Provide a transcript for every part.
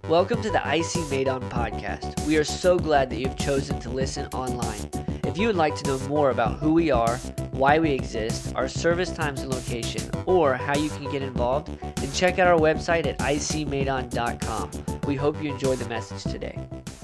Welcome to the IC Madon podcast. We are so glad that you've chosen to listen online. If you would like to know more about who we are, why we exist, our service times and location, or how you can get involved, then check out our website at icmadon.com. We hope you enjoy the message today.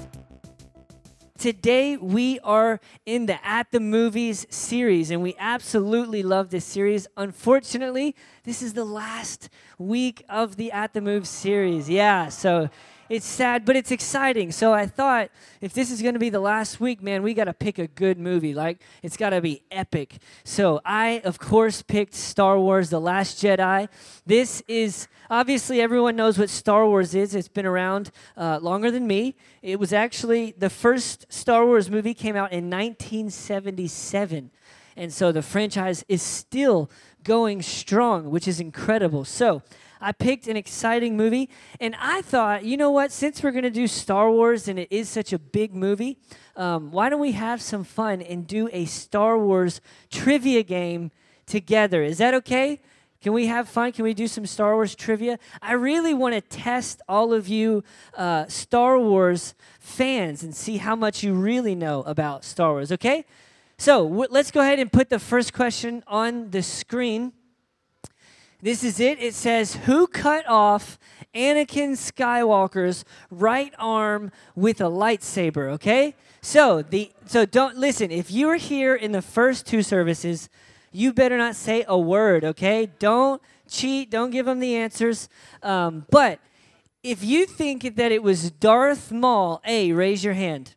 Today, we are in the At the Movies series, and we absolutely love this series. Unfortunately, this is the last week of the At the Movies series. Yeah, so it's sad, but it's exciting. So I thought, if this is going to be the last week, man, we got to pick a good movie. Like, it's got to be epic. So I, of course, picked Star Wars: The Last Jedi. This is, obviously, everyone knows what Star Wars is. It's been around longer than me. It was actually, the first Star Wars movie came out in 1977. And so the franchise is still going strong, which is incredible. So I picked an exciting movie, and I thought, you know what, since we're going to do Star Wars and it is such a big movie, why don't we have some fun and do a Star Wars trivia game together? Is that okay? Can we have fun? Can we do some Star Wars trivia? I really want to test all of you Star Wars fans and see how much you really know about Star Wars, okay? So let's go ahead and put the first question on the screen. This is it. It says, who cut off Anakin Skywalker's right arm with a lightsaber, okay? So don't listen. If you were here in the first two services, you better not say a word, okay? Don't cheat. Don't give them the answers. But if you think that it was Darth Maul, A, raise your hand.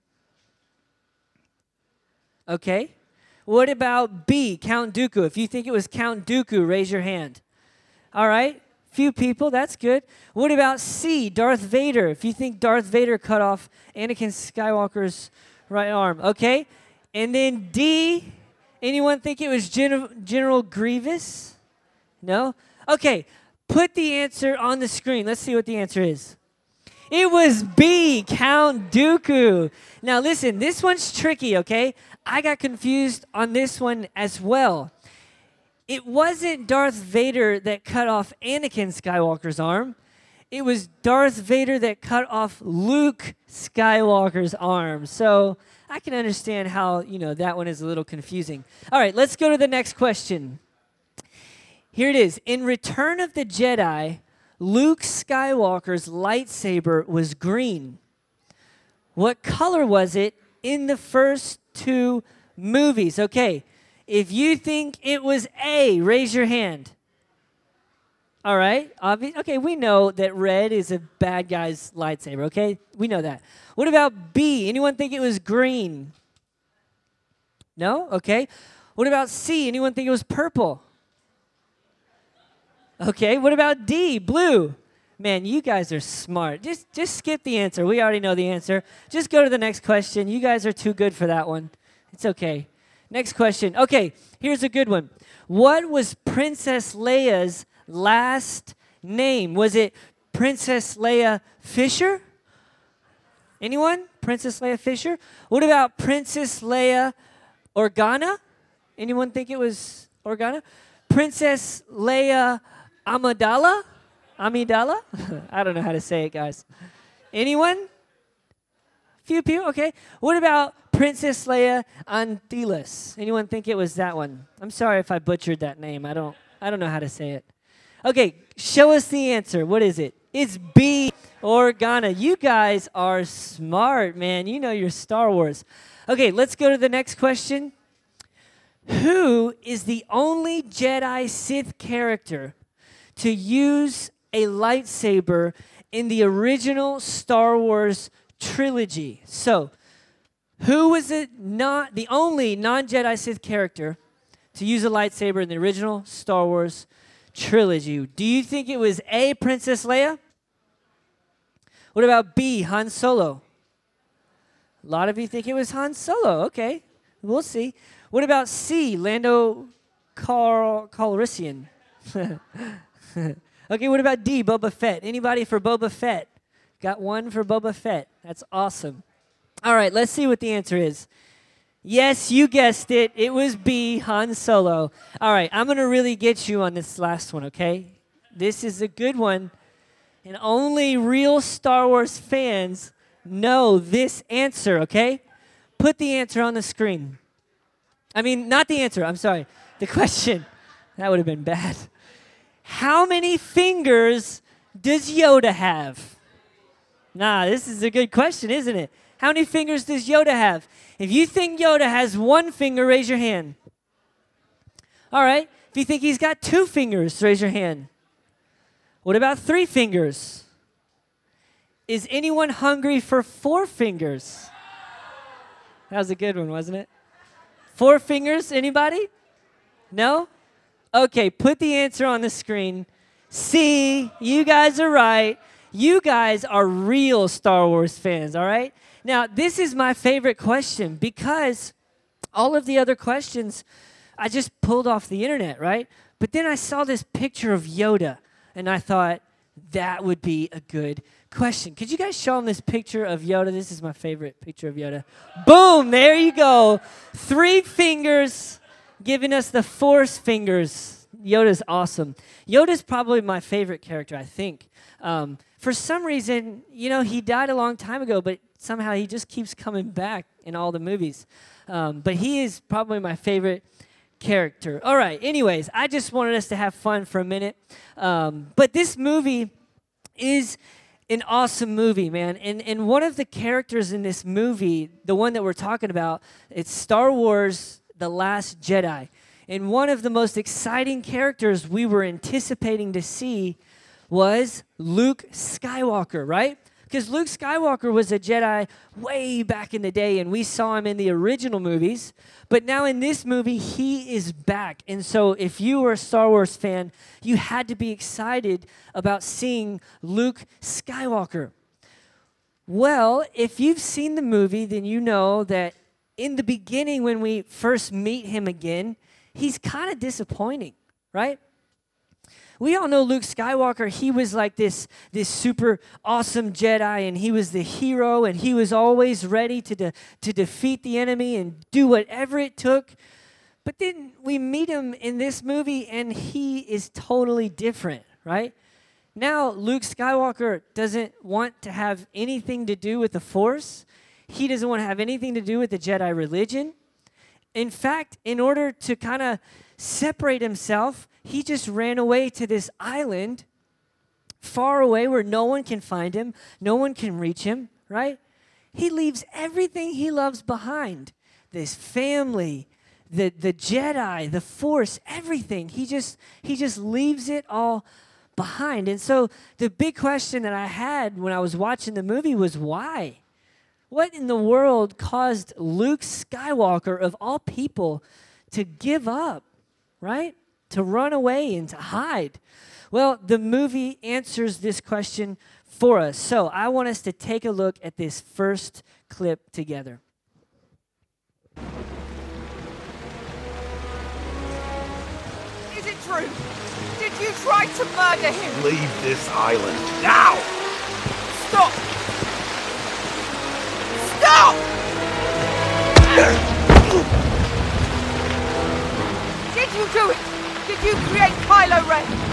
Okay. What about B, Count Dooku? If you think it was Count Dooku, raise your hand. All right. Few people. That's good. What about C, Darth Vader? If you think Darth Vader cut off Anakin Skywalker's right arm. Okay. And then D, anyone think it was General Grievous? No? Okay, put the answer on the screen. Let's see what the answer is. It was B, Count Dooku. Now listen, this one's tricky, okay? I got confused on this one as well. It wasn't Darth Vader that cut off Anakin Skywalker's arm. It was Darth Vader that cut off Luke Skywalker's arm. So I can understand how, that one is a little confusing. All right, let's go to the next question. Here it is. In Return of the Jedi, Luke Skywalker's lightsaber was green. What color was it in the first two movies? Okay, if you think it was A, raise your hand. All right, okay, we know that red is a bad guy's lightsaber, okay? We know that. What about B? Anyone think it was green? No? Okay. What about C? Anyone think it was purple? Okay, what about D? Blue? Man, you guys are smart. Just skip the answer. We already know the answer. Just go to the next question. You guys are too good for that one. It's okay. Next question. Okay, here's a good one. What was Princess Leia's last name? Was it Princess Leia Fisher? Anyone? Princess Leia Fisher? What about Princess Leia Organa? Anyone think it was Organa? Princess Leia Amidala? Amidala? I don't know how to say it, guys. Anyone? Few people? Okay. What about Princess Leia Antilles? Anyone think it was that one? I'm sorry if I butchered that name. I don't know how to say it. Okay, show us the answer. What is it? It's B, Organa. You guys are smart, man. You know your Star Wars. Okay, let's go to the next question. Who is the only Jedi Sith character to use a lightsaber in the original Star Wars trilogy? So, who was the only non-Jedi Sith character to use a lightsaber in the original Star Wars trilogy? Do you think it was A, Princess Leia? What about B, Han Solo? A lot of you think it was Han Solo. Okay, we'll see. What about C, Lando Calrissian? Okay, what about D, Boba Fett? Anybody for Boba Fett? Got one for Boba Fett. That's awesome. All right, let's see what the answer is. Yes, you guessed it. It was B, Han Solo. All right, I'm going to really get you on this last one, okay? This is a good one. And only real Star Wars fans know this answer, okay? Put the answer on the screen. I mean, not the answer, I'm sorry. The question. That would have been bad. How many fingers does Yoda have? Nah, this is a good question, isn't it? How many fingers does Yoda have? If you think Yoda has one finger, raise your hand. All right. If you think he's got 2 fingers, raise your hand. What about 3 fingers? Is anyone hungry for 4 fingers? That was a good one, wasn't it? 4 fingers, anybody? No? Okay, put the answer on the screen. See, you guys are right. You guys are real Star Wars fans, all right? Now, this is my favorite question because all of the other questions I just pulled off the internet, right? But then I saw this picture of Yoda, and I thought that would be a good question. Could you guys show them this picture of Yoda? This is my favorite picture of Yoda. Boom, there you go. 3 fingers giving us the Force fingers. Yoda's awesome. Yoda's probably my favorite character, I think. For some reason, he died a long time ago, but somehow he just keeps coming back in all the movies. But he is probably my favorite character. All right, anyways, I just wanted us to have fun for a minute. But this movie is an awesome movie, man. And one of the characters in this movie, the one that we're talking about, it's Star Wars The Last Jedi. And one of the most exciting characters we were anticipating to see was Luke Skywalker, right? Because Luke Skywalker was a Jedi way back in the day, and we saw him in the original movies. But now in this movie, he is back. And so if you were a Star Wars fan, you had to be excited about seeing Luke Skywalker. Well, if you've seen the movie, then you know that in the beginning when we first meet him again, he's kind of disappointing, right? We all know Luke Skywalker, he was like this super awesome Jedi, and he was the hero, and he was always ready to defeat the enemy and do whatever it took. But then we meet him in this movie, and he is totally different, right? Now, Luke Skywalker doesn't want to have anything to do with the Force. He doesn't want to have anything to do with the Jedi religion. In fact, in order to kind of separate himself, he just ran away to this island far away where no one can find him, no one can reach him, right? He leaves everything he loves behind. This family, the Jedi, the Force, everything. He just leaves it all behind. And so the big question that I had when I was watching the movie was why? What in the world caused Luke Skywalker, of all people, to give up, right? To run away and to hide? Well, the movie answers this question for us. So I want us to take a look at this first clip together. Is it true? Did you try to murder him? Leave this island now! Stop! Stop! Did you do it? Did you create Kylo Ren?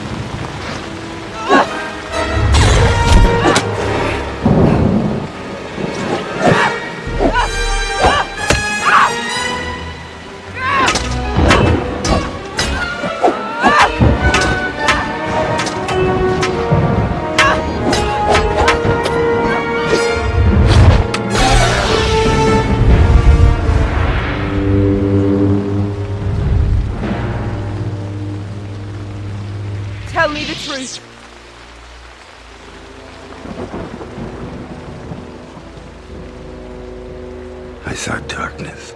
Tell me the truth. I saw darkness.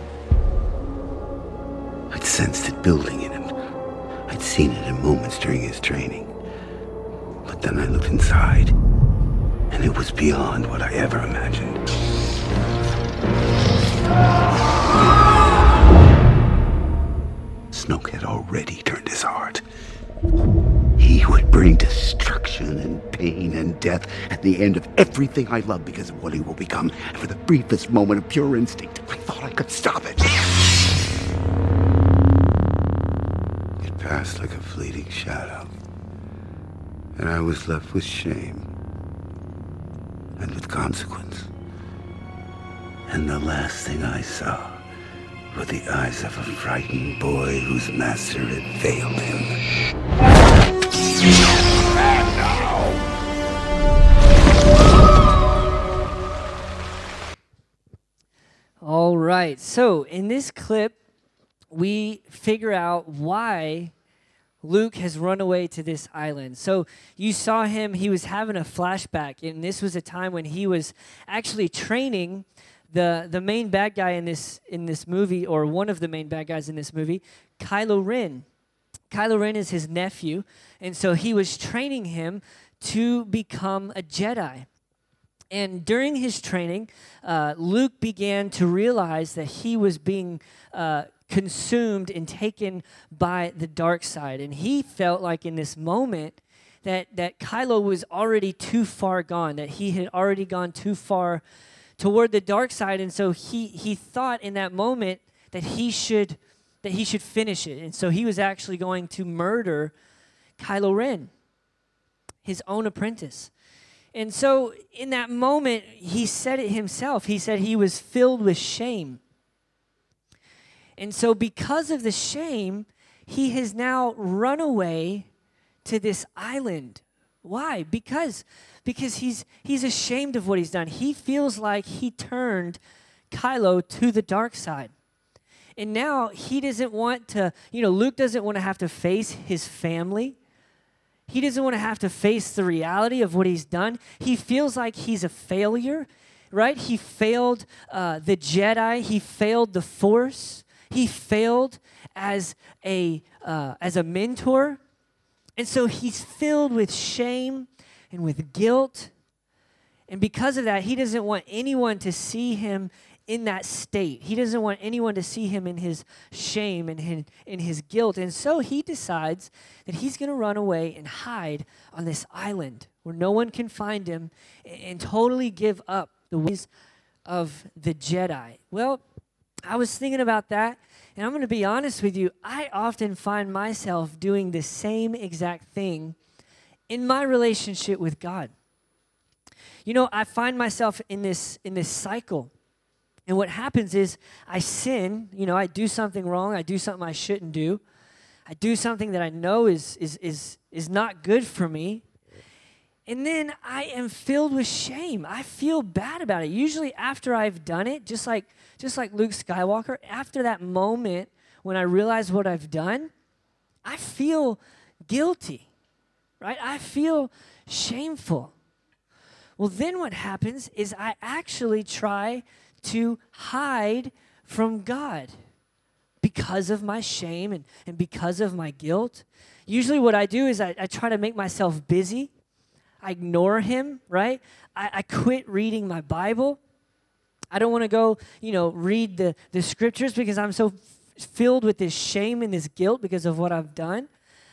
I'd sensed it building in him. I'd seen it in moments during his training. But then I looked inside, and it was beyond what I ever imagined. Snoke had already turned his heart. He would bring destruction and pain and death at the end of everything I love because of what he will become. And for the briefest moment of pure instinct, I thought I could stop it. It passed like a fleeting shadow. And I was left with shame and with consequence. And the last thing I saw were the eyes of a frightened boy whose master had failed him. And now! All right, so in this clip, we figure out why Luke has run away to this island. So you saw him, he was having a flashback, and this was a time when he was actually training the main bad guy in this movie, or one of the main bad guys in this movie, Kylo Ren. Kylo Ren is his nephew, and so he was training him to become a Jedi. And during his training, Luke began to realize that he was being consumed and taken by the dark side. And he felt like in this moment that Kylo was already too far gone, that he had already gone too far toward the dark side. And so he thought in that moment that he should finish it. And so he was actually going to murder Kylo Ren, his own apprentice. And so in that moment, he said it himself. He said he was filled with shame. And so because of the shame, he has now run away to this island. Why? Because he's ashamed of what he's done. He feels like he turned Kylo to the dark side. And now he doesn't want to, Luke doesn't want to have to face his family. He doesn't want to have to face the reality of what he's done. He feels like he's a failure, right? He failed the Jedi. He failed the Force. He failed as a mentor. And so he's filled with shame and with guilt. And because of that, he doesn't want anyone to see him in that state. He doesn't want anyone to see him in his shame and in his guilt. And so he decides that he's going to run away and hide on this island where no one can find him and totally give up the ways of the Jedi. Well, I was thinking about that, and I'm going to be honest with you. I often find myself doing the same exact thing in my relationship with God. I find myself in this cycle. And what happens is I sin, I do something wrong, I do something I shouldn't do. I do something that I know is not good for me. And then I am filled with shame. I feel bad about it. Usually after I've done it, just like Luke Skywalker, after that moment when I realize what I've done, I feel guilty, right? I feel shameful. Well, then what happens is I actually try to hide from God because of my shame and because of my guilt. Usually what I do is I try to make myself busy. I ignore him, right? I quit reading my Bible. I don't want to go, read the scriptures because I'm so filled with this shame and this guilt because of what I've done.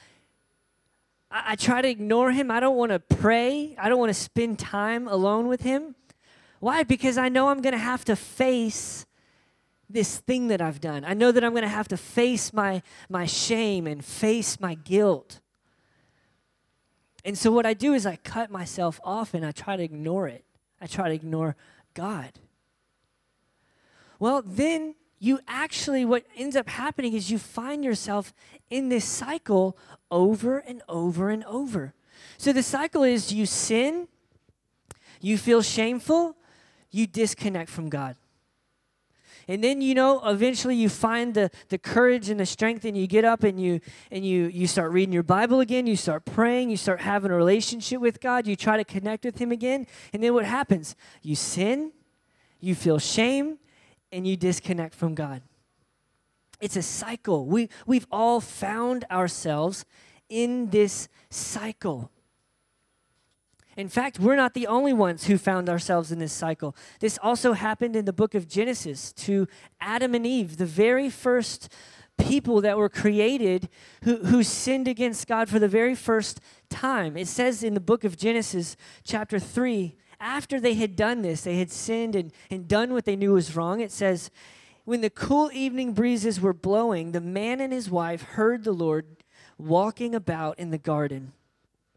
I try to ignore him. I don't want to pray. I don't want to spend time alone with him. Why? Because I know I'm going to have to face this thing that I've done. I know that I'm going to have to face my shame and face my guilt. And so what I do is I cut myself off and I try to ignore it. I try to ignore God. Well, then what ends up happening is you find yourself in this cycle over and over and over. So the cycle is you sin, you feel shameful, you disconnect from God. And then, eventually you find the courage and the strength and you get up and you start reading your Bible again, you start praying, you start having a relationship with God, you try to connect with him again, and then what happens? You sin, you feel shame, and you disconnect from God. It's a cycle. We've all found ourselves in this cycle. In fact, we're not the only ones who found ourselves in this cycle. This also happened in the book of Genesis to Adam and Eve, the very first people that were created who sinned against God for the very first time. It says in the book of Genesis, chapter 3, after they had done this, they had sinned and done what they knew was wrong. It says, when the cool evening breezes were blowing, the man and his wife heard the Lord walking about in the garden.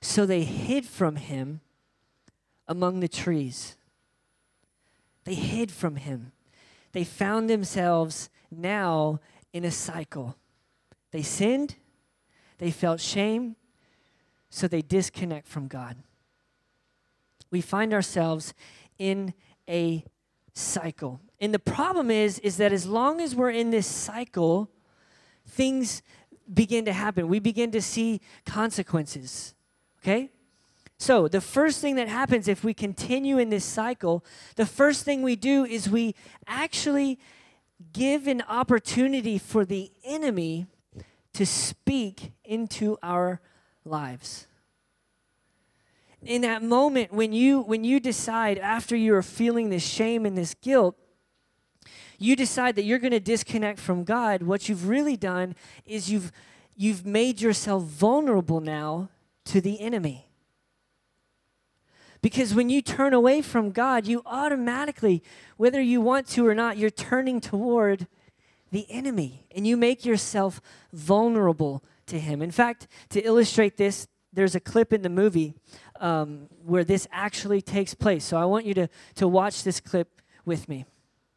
So they hid from him among the trees. They hid from him. They found themselves now in a cycle. They sinned, they felt shame, so they disconnect from God. We find ourselves in a cycle. And the problem is that as long as we're in this cycle, things begin to happen. We begin to see consequences, okay? So the first thing that happens if we continue in this cycle, the first thing we do is we actually give an opportunity for the enemy to speak into our lives. In that moment, when you decide after you are feeling this shame and this guilt, you decide that you're going to disconnect from God, what you've really done is you've made yourself vulnerable now to the enemy. Because when you turn away from God, you automatically, whether you want to or not, you're turning toward the enemy, and you make yourself vulnerable to him. In fact, to illustrate this, there's a clip in the movie where this actually takes place. So I want you to watch this clip with me.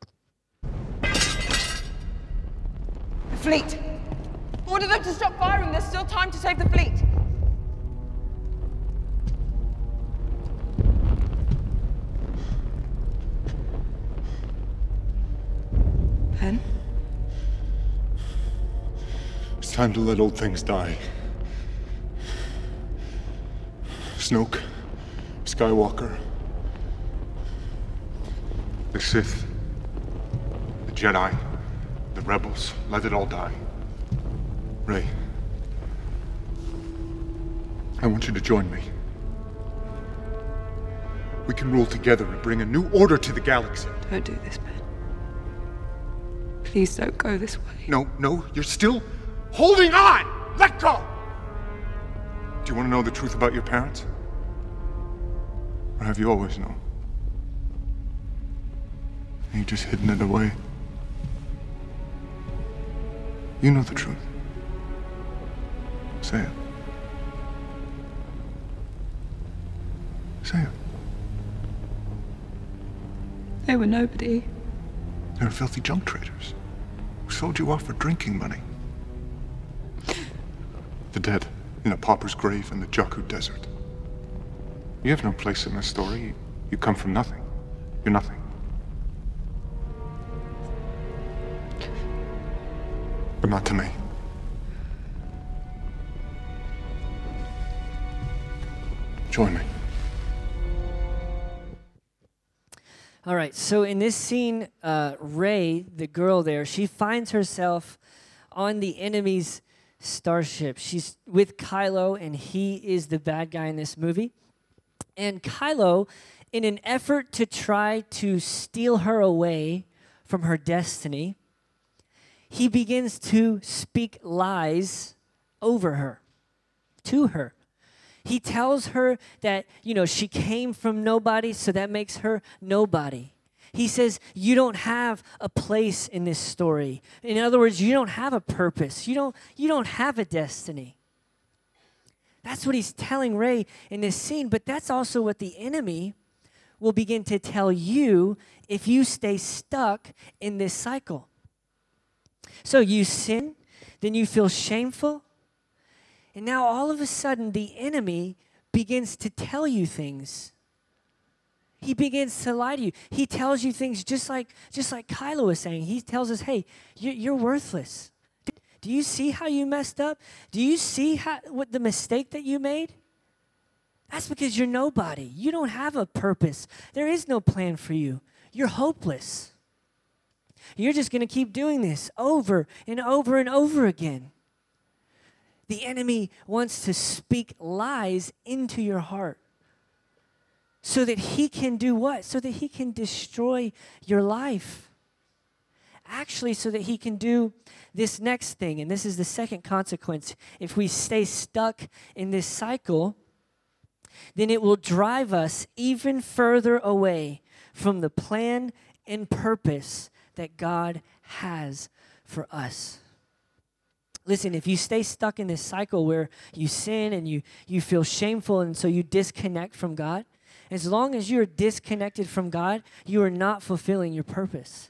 The fleet! Order them to stop firing. There's still time to save the fleet. Ben? It's time to let old things die. Snoke, Skywalker, the Sith, the Jedi, the Rebels, let it all die. Rey, I want you to join me. We can rule together and bring a new order to the galaxy. Don't do this, Ben. Please don't go this way. No, you're still holding on! Let go! Do you want to know the truth about your parents? Or have you always known? And you just hidden it away? You know the truth. Say it. Say it. They were nobody. They were filthy junk traders who sold you off for drinking money. The dead in a pauper's grave in the Jakku Desert. You have no place in this story. You come from nothing. You're nothing. But not to me. Join me. All right, so in this scene, Rey, the girl there, she finds herself on the enemy's starship. She's with Kylo, and he is the bad guy in this movie. And Kylo, in an effort to try to steal her away from her destiny, he begins to speak lies over her, to her. He tells her that, she came from nobody, so that makes her nobody. He says, you don't have a place in this story. In other words, you don't have a purpose. You don't have a destiny. That's what he's telling Rey in this scene, but that's also what the enemy will begin to tell you if you stay stuck in this cycle. So you sin, then you feel shameful, and now all of a sudden the enemy begins to tell you things. He begins to lie to you. He tells you things just like Kylo was saying. He tells us, hey, you're worthless. Do you see how you messed up? Do you see what the mistake that you made? That's because you're nobody. You don't have a purpose. There is no plan for you. You're hopeless. You're just going to keep doing this over and over and over again. The enemy wants to speak lies into your heart so that he can do what? So that he can destroy your life. Actually, so that he can do this next thing, and this is the second consequence. If we stay stuck in this cycle, then it will drive us even further away from the plan and purpose that God has for us. Listen, if you stay stuck in this cycle where you sin and you feel shameful and so you disconnect from God, as long as you're disconnected from God, you are not fulfilling your purpose.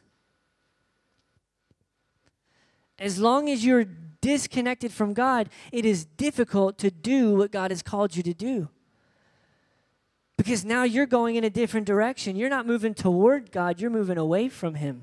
As long as you're disconnected from God, it is difficult to do what God has called you to do. Because now you're going in a different direction. You're not moving toward God, you're moving away from Him.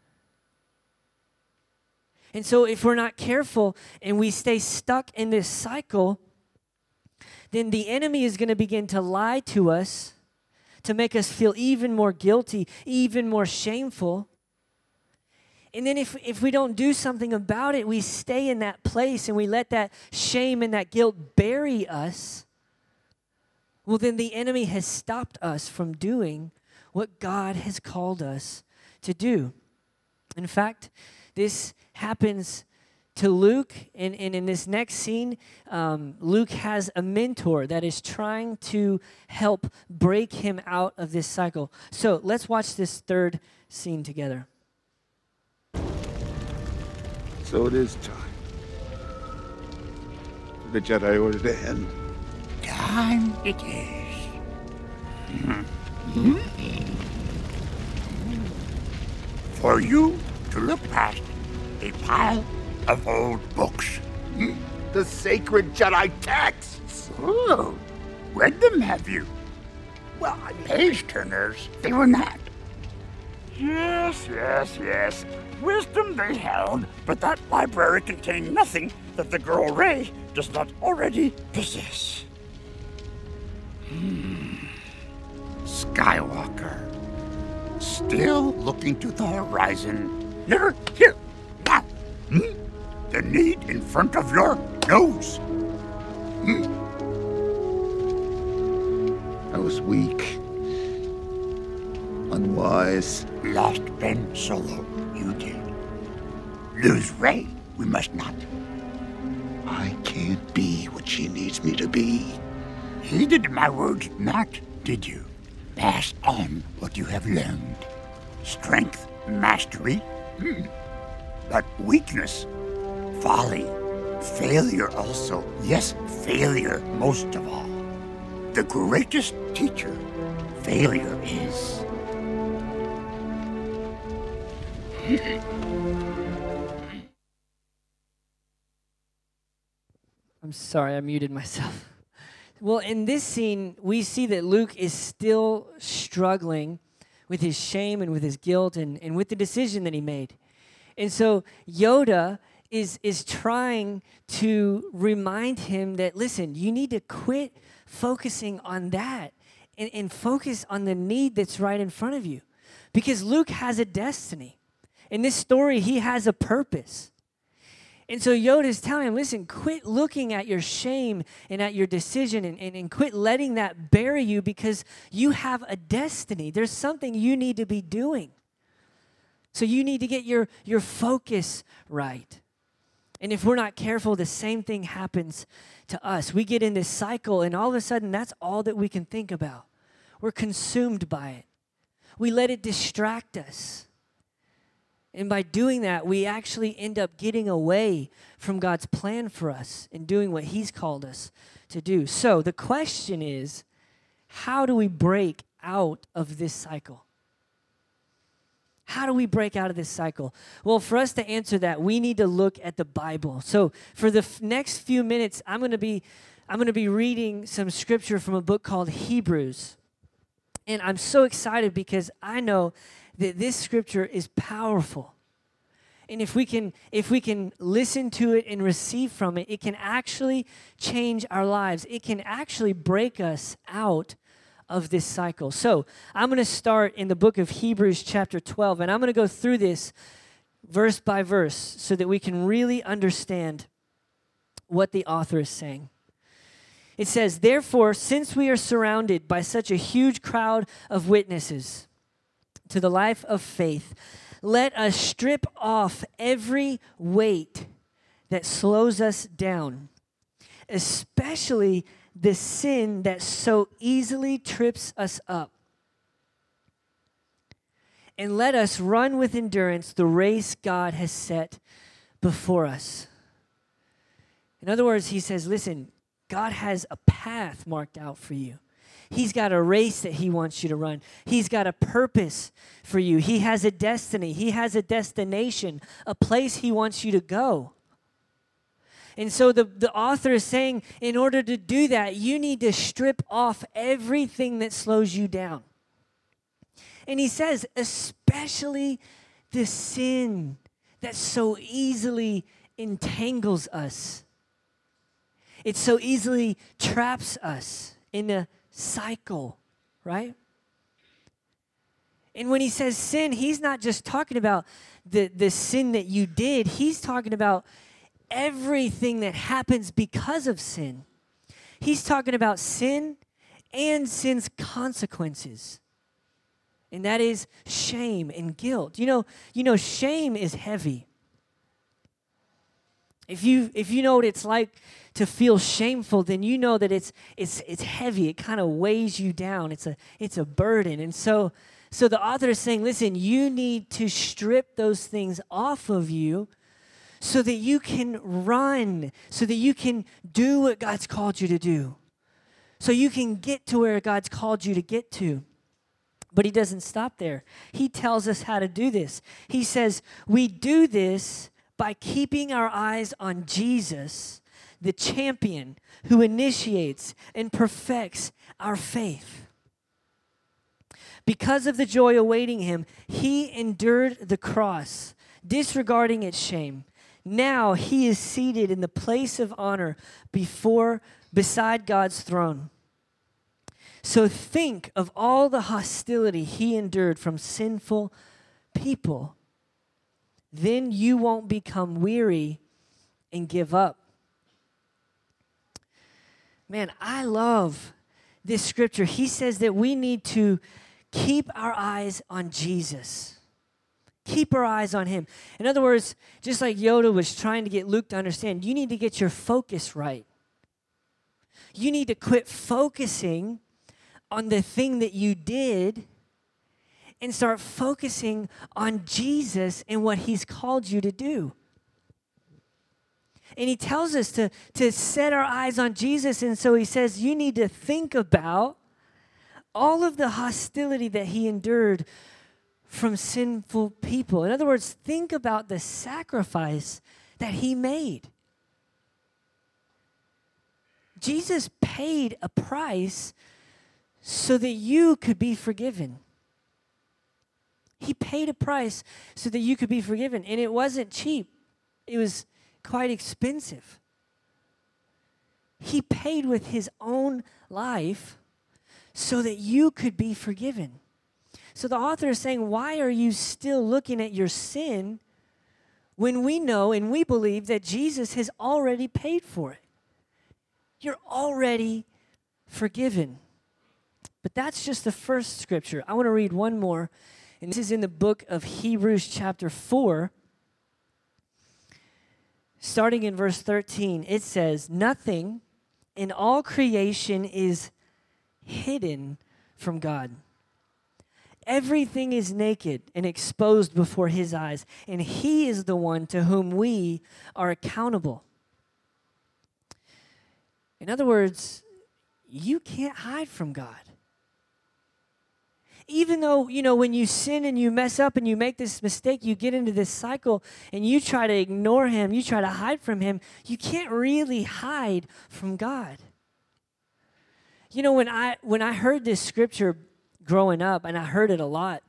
And so if we're not careful and we stay stuck in this cycle, then the enemy is going to begin to lie to us to make us feel even more guilty, even more shameful. And then if we don't do something about it, we stay in that place and we let that shame and that guilt bury us. Well, then the enemy has stopped us from doing what God has called us to do. In fact, this happens to Luke, and in this next scene, Luke has a mentor that is trying to help break him out of this cycle. So let's watch this third scene together. So it is time. The Jedi Order to end. Time it is. For you to look past a pile of old books. The sacred Jedi texts. Oh, read them, have you? Well, I mean, Page turners, they were not. Yes. Wisdom they held, but that library contained nothing that the girl Rey does not already possess. Skywalker, still looking to the horizon. Never here, now. The need in front of your nose. I was weak. Unwise. Lost Ben Solo, you did. Lose Rey, we must not. I can't be what she needs me to be. Heeded my words not, did you? Pass on what you have learned. Strength, mastery, but weakness, folly, failure also. Yes, failure most of all. The greatest teacher, failure is. I'm sorry, I muted myself. Well, in this scene, we see that Luke is still struggling with his shame and with his guilt and with the decision that he made. And so Yoda is trying to remind him that, listen, you need to quit focusing on that and focus on the need that's right in front of you. Because Luke has a destiny. In this story, he has a purpose. And so Yoda is telling him, listen, quit looking at your shame and at your decision and quit letting that bury you because you have a destiny. There's something you need to be doing. So you need to get your focus right. And if we're not careful, the same thing happens to us. We get in this cycle and all of a sudden that's all that we can think about. We're consumed by it. We let it distract us. And by doing that, we actually end up getting away from God's plan for us and doing what He's called us to do. So the question is, how do we break out of this cycle? How do we break out of this cycle? Well, for us to answer that, we need to look at the Bible. So for the next few minutes, I'm going to be reading some scripture from a book called Hebrews. And I'm so excited because I know that this scripture is powerful. And if we can listen to it and receive from it, it can actually change our lives. It can actually break us out of this cycle. So I'm going to start in the book of Hebrews chapter 12, and I'm going to go through this verse by verse so that we can really understand what the author is saying. It says, therefore, since we are surrounded by such a huge crowd of witnesses to the life of faith, let us strip off every weight that slows us down, especially the sin that so easily trips us up. And let us run with endurance the race God has set before us. In other words, he says, listen, God has a path marked out for you. He's got a race that he wants you to run. He's got a purpose for you. He has a destiny. He has a destination, a place he wants you to go. And so the author is saying, in order to do that, you need to strip off everything that slows you down. And he says, especially the sin that so easily entangles us. It so easily traps us in a cycle, right? And when he says sin, he's not just talking about the sin that you did. He's talking about everything that happens because of sin. He's talking about sin and sin's consequences. And that is shame and guilt. You know, shame is heavy. If you know what it's like to feel shameful, then you know that it's heavy. It kind of weighs you down. It's a burden. And so the author is saying, listen, you need to strip those things off of you so that you can run, so that you can do what God's called you to do, so you can get to where God's called you to get to. But he doesn't stop there. He tells us how to do this. He says, we do this by keeping our eyes on Jesus, the champion who initiates and perfects our faith. Because of the joy awaiting him, he endured the cross, disregarding its shame. Now he is seated in the place of honor beside God's throne. So think of all the hostility he endured from sinful people. Then you won't become weary and give up. Man, I love this scripture. He says that we need to keep our eyes on Jesus. Keep our eyes on him. In other words, just like Yoda was trying to get Luke to understand, you need to get your focus right. You need to quit focusing on the thing that you did and start focusing on Jesus and what he's called you to do. And he tells us to set our eyes on Jesus. And so he says, you need to think about all of the hostility that he endured from sinful people. In other words, think about the sacrifice that he made. Jesus paid a price so that you could be forgiven. He paid a price so that you could be forgiven. And it wasn't cheap. It was quite expensive. He paid with his own life so that you could be forgiven. So the author is saying, why are you still looking at your sin when we know and we believe that Jesus has already paid for it? You're already forgiven. But that's just the first scripture. I want to read one more, and this is in the book of Hebrews chapter 4. Starting in verse 13, it says, nothing in all creation is hidden from God. Everything is naked and exposed before his eyes, and he is the one to whom we are accountable. In other words, you can't hide from God. Even though, when you sin and you mess up and you make this mistake, you get into this cycle and you try to ignore him, you try to hide from him, you can't really hide from God. When I heard this scripture growing up, and I heard it a lot,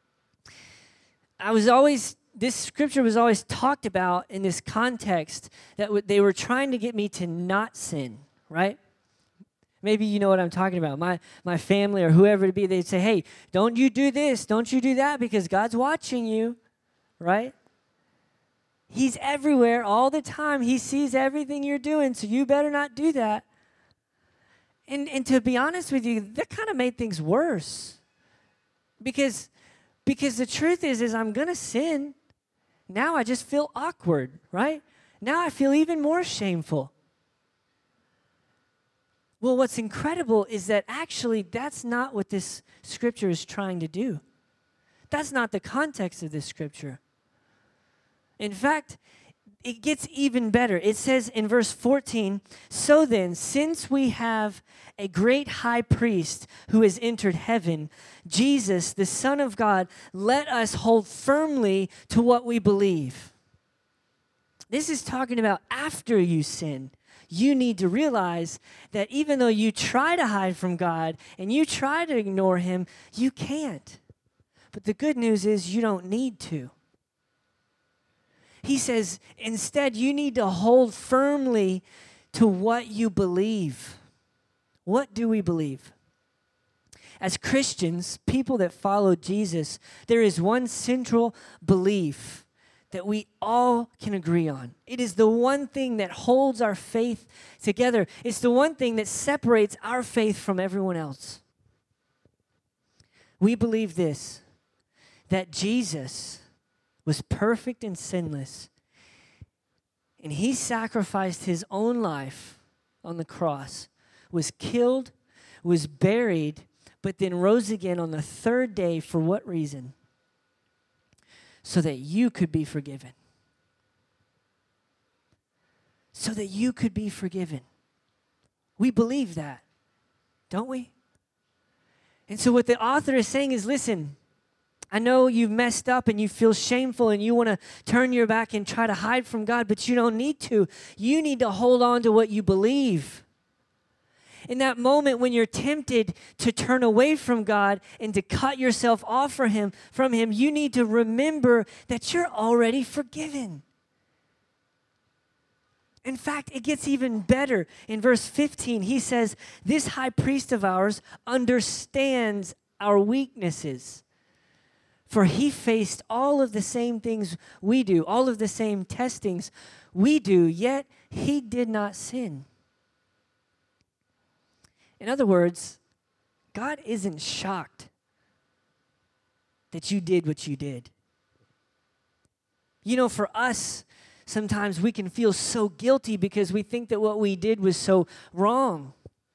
this scripture was always talked about in this context that they were trying to get me to not sin, right? Maybe you know what I'm talking about. My family or whoever it be, they'd say, hey, don't you do this, don't you do that, because God's watching you, right? He's everywhere all the time. He sees everything you're doing, so you better not do that. And to be honest with you, that kind of made things worse. Because the truth is I'm going to sin. Now I just feel awkward, right? Now I feel even more shameful. Well, what's incredible is that actually that's not what this scripture is trying to do. That's not the context of this scripture. In fact, it gets even better. It says in verse 14, so then, since we have a great high priest who has entered heaven, Jesus, the Son of God, let us hold firmly to what we believe. This is talking about after you sin. You need to realize that even though you try to hide from God and you try to ignore him, you can't. But the good news is you don't need to. He says, instead, you need to hold firmly to what you believe. What do we believe? As Christians, people that follow Jesus, there is one central belief that we all can agree on. It is the one thing that holds our faith together. It's the one thing that separates our faith from everyone else. We believe this, that Jesus was perfect and sinless, and he sacrificed his own life on the cross, was killed, was buried, but then rose again on the third day. For what reason? So that you could be forgiven. So that you could be forgiven. We believe that, don't we? And so what the author is saying is, listen, I know you've messed up and you feel shameful and you want to turn your back and try to hide from God, but you don't need to. You need to hold on to what you believe. In that moment when you're tempted to turn away from God and to cut yourself off from him, you need to remember that you're already forgiven. In fact, it gets even better. In verse 15, he says, this high priest of ours understands our weaknesses. For he faced all of the same things we do, all of the same testings we do, yet he did not sin. In other words, God isn't shocked that you did what you did. You know, for us, sometimes we can feel so guilty because we think that what we did was so wrong.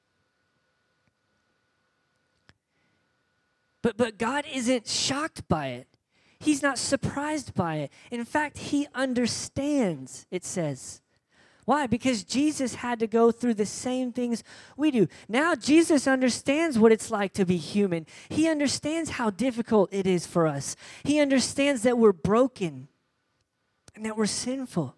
But God isn't shocked by it. He's not surprised by it. In fact, he understands, it says. Why? Because Jesus had to go through the same things we do. Now Jesus understands what it's like to be human. He understands how difficult it is for us. He understands that we're broken and that we're sinful.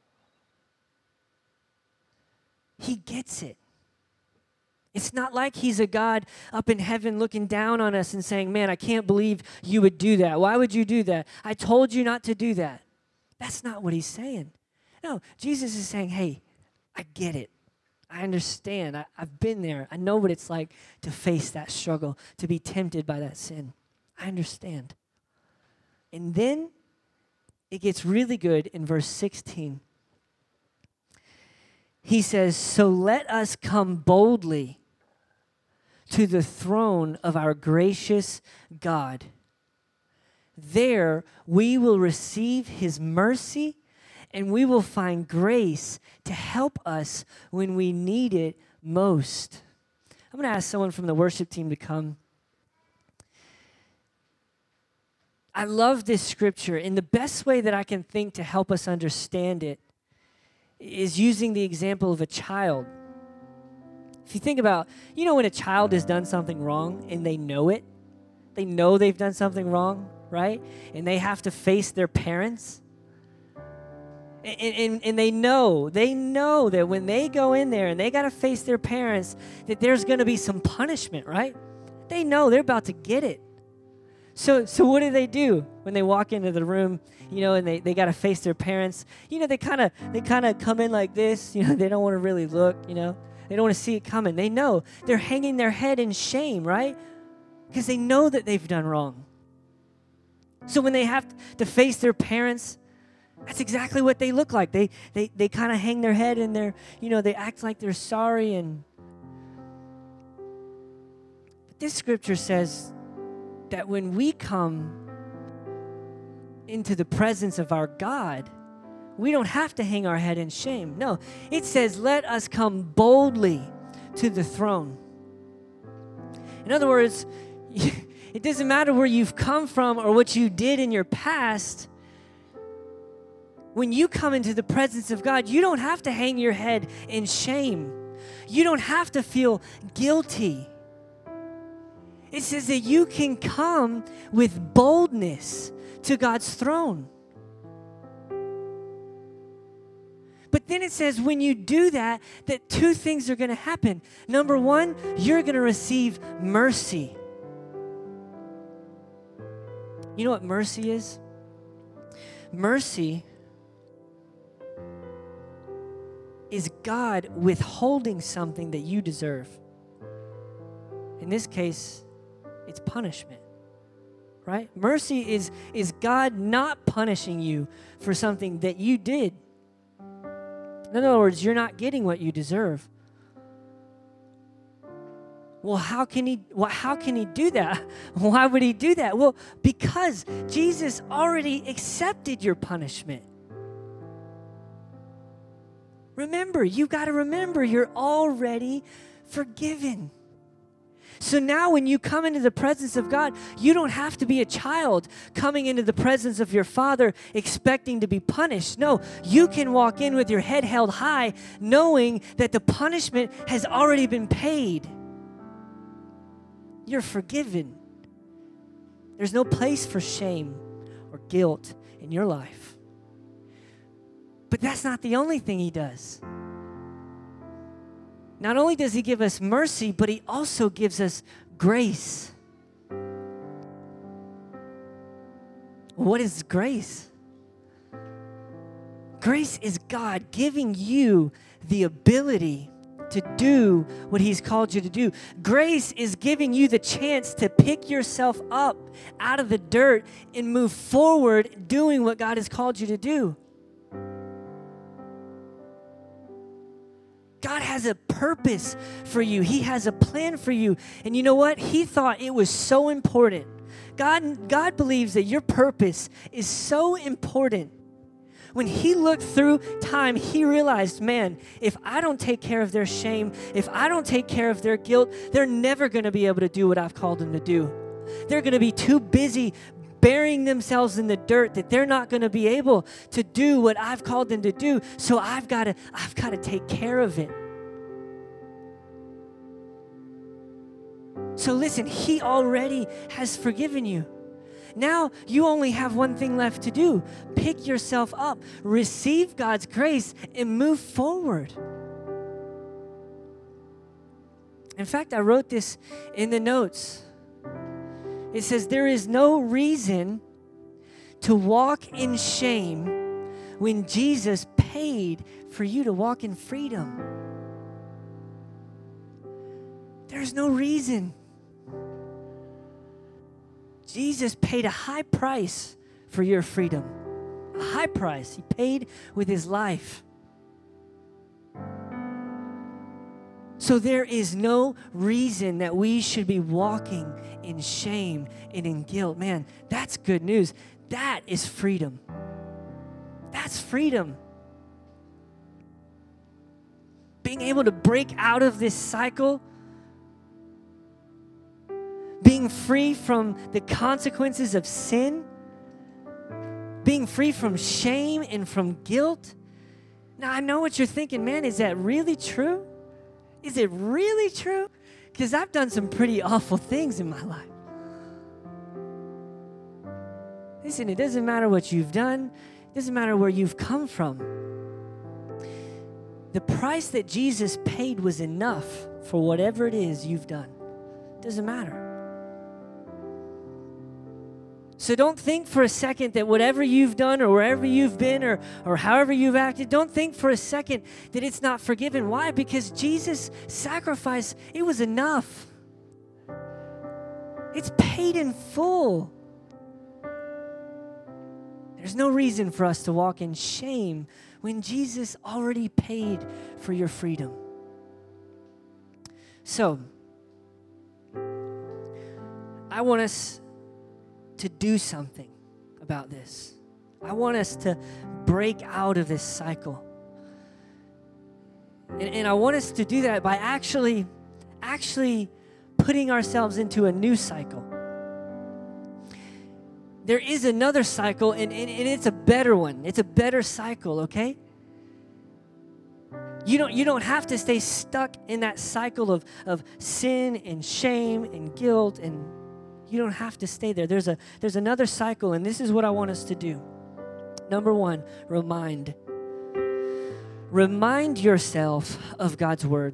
He gets it. It's not like he's a God up in heaven looking down on us and saying, man, I can't believe you would do that. Why would you do that? I told you not to do that. That's not what he's saying. No, Jesus is saying, hey, I get it. I understand. I've been there. I know what it's like to face that struggle, to be tempted by that sin. I understand. And then it gets really good in verse 16. He says, so let us come boldly to the throne of our gracious God. There we will receive his mercy and we will find grace to help us when we need it most. I'm going to ask someone from the worship team to come. I love this scripture, and the best way that I can think to help us understand it is using the example of a child. If you think about, you know when a child has done something wrong and they know it, they know they've done something wrong, right? And they have to face their parents. And they know that when they go in there and they got to face their parents, that there's going to be some punishment, right? They know they're about to get it. So what do when they walk into the room, you know, and they got to face their parents? You know, they kind of come in like this, you know, they don't want to really look, you know. They don't want to see it coming. They know they're hanging their head in shame, right? Because they know that they've done wrong. So when they have to face their parents, that's exactly what they look like. They kind of hang their head and they act like they're sorry. But this scripture says that when we come into the presence of our God, we don't have to hang our head in shame. No, it says, let us come boldly to the throne. In other words, it doesn't matter where you've come from or what you did in your past. When you come into the presence of God, you don't have to hang your head in shame. You don't have to feel guilty. It says that you can come with boldness to God's throne. But then it says when you do that, that two things are going to happen. Number one, you're going to receive mercy. You know what mercy is? Mercy is God withholding something that you deserve. In this case, it's punishment, right? Mercy is God not punishing you for something that you did. In other words, you're not getting what you deserve. Well, how can he do that? Why would he do that? Well, because Jesus already accepted your punishment. Remember, you got to remember you're already forgiven. So now when you come into the presence of God, you don't have to be a child coming into the presence of your Father expecting to be punished. No, you can walk in with your head held high knowing that the punishment has already been paid. You're forgiven. There's no place for shame or guilt in your life. But that's not the only thing he does. Not only does he give us mercy, but he also gives us grace. What is grace? Grace is God giving you the ability to do what he's called you to do. Grace is giving you the chance to pick yourself up out of the dirt and move forward doing what God has called you to do. God has a purpose for you. He has a plan for you. And you know what? He thought it was so important. God believes that your purpose is so important. When he looked through time, he realized, man, if I don't take care of their shame, if I don't take care of their guilt, they're never going to be able to do what I've called them to do. They're going to be too busy burying themselves in the dirt that they're not going to be able to do what I've called them to do. So I've got to take care of it. So listen, he already has forgiven you. Now you only have one thing left to do. Pick yourself up, receive God's grace, and move forward. In fact, I wrote this in the notes. It says, there is no reason to walk in shame when Jesus paid for you to walk in freedom. There's no reason. Jesus paid a high price for your freedom. A high price. He paid with his life. So there is no reason that we should be walking in shame and in guilt. Man, that's good news. That is freedom. That's freedom. Being able to break out of this cycle, being free from the consequences of sin, being free from shame and from guilt. Now, I know what you're thinking, man, is that really true? Is it really true? Because I've done some pretty awful things in my life. Listen, it doesn't matter what you've done. It doesn't matter where you've come from. The price that Jesus paid was enough for whatever it is you've done. It doesn't matter. So don't think for a second that whatever you've done or wherever you've been or however you've acted, don't think for a second that it's not forgiven. Why? Because Jesus' sacrifice, it was enough. It's paid in full. There's no reason for us to walk in shame when Jesus already paid for your freedom. So, I want us to do something about this. I want us to break out of this cycle. And I want us to do that by actually putting ourselves into a new cycle. there is another cycle, and it's a better one. It's a better cycle, okay? You don't have to stay stuck in that cycle of sin and shame and guilt, and you don't have to stay there. There's another cycle, and this is what I want us to do. Number one, remind. Remind yourself of God's word.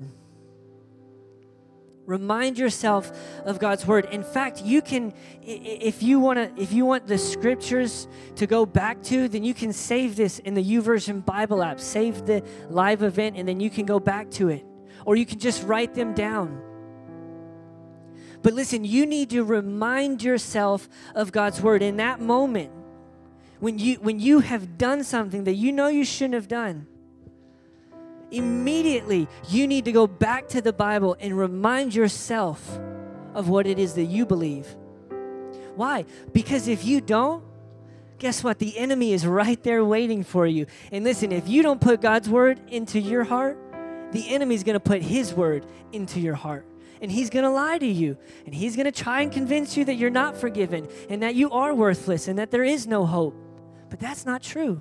Remind yourself of God's word. In fact, you can, if you want the scriptures to go back to, then you can save this in the YouVersion Bible app. Save the live event, and then you can go back to it. Or you can just write them down. But listen, you need to remind yourself of God's word in that moment when you have done something that you know you shouldn't have done. Immediately, you need to go back to the Bible and remind yourself of what it is that you believe. Why? Because if you don't, guess what? The enemy is right there waiting for you. And listen, if you don't put God's word into your heart, the enemy is going to put his word into your heart. And he's going to lie to you. And he's going to try and convince you that you're not forgiven and that you are worthless and that there is no hope. But that's not true.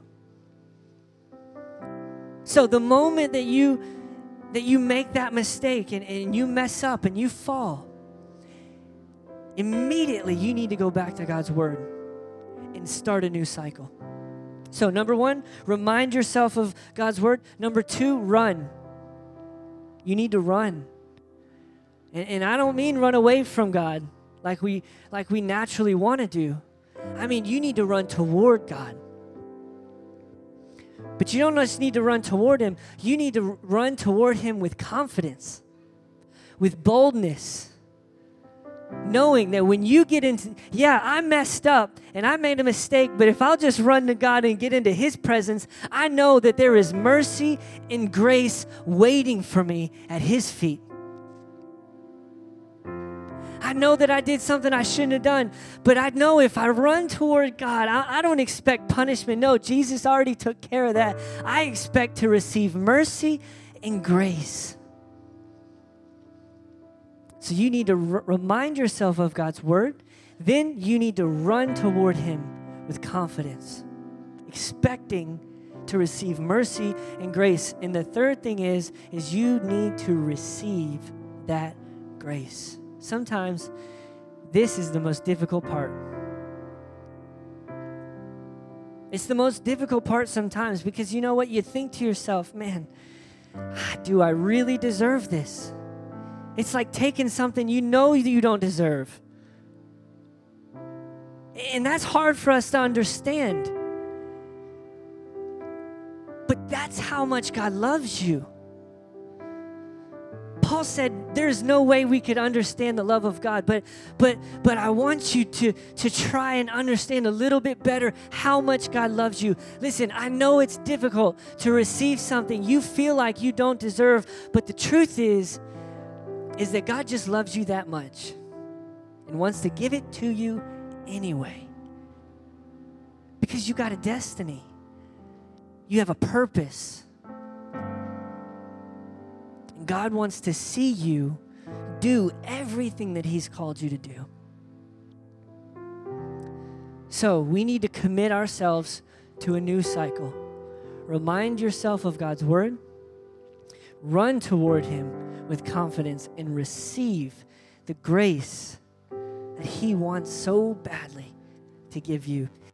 So the moment that you make that mistake and you mess up and you fall, immediately you need to go back to God's word and start a new cycle. So number one, remind yourself of God's word. Number two, run. You need to run. And I don't mean run away from God like we naturally want to do. I mean, you need to run toward God. But you don't just need to run toward him. You need to run toward him with confidence, with boldness, knowing that when you get into, I messed up and I made a mistake, but if I'll just run to God and get into his presence, I know that there is mercy and grace waiting for me at his feet. I know that I did something I shouldn't have done, but I know if I run toward God, I don't expect punishment. No, Jesus already took care of that. I expect to receive mercy and grace. So you need to remind yourself of God's word. Then you need to run toward him with confidence, expecting to receive mercy and grace. And the third thing is you need to receive that grace. Sometimes this is the most difficult part. It's the most difficult part sometimes because you know what? You think to yourself, man, do I really deserve this? It's like taking something you know you don't deserve. And that's hard for us to understand. But that's how much God loves you. Paul said there's no way we could understand the love of God, but I want you to try and understand a little bit better how much God loves you. Listen, I know it's difficult to receive something you feel like you don't deserve, but the truth is that God just loves you that much and wants to give it to you anyway. Because you got a destiny. You have a purpose. God wants to see you do everything that he's called you to do. So we need to commit ourselves to a new cycle. Remind yourself of God's word. Run toward him with confidence and receive the grace that he wants so badly to give you.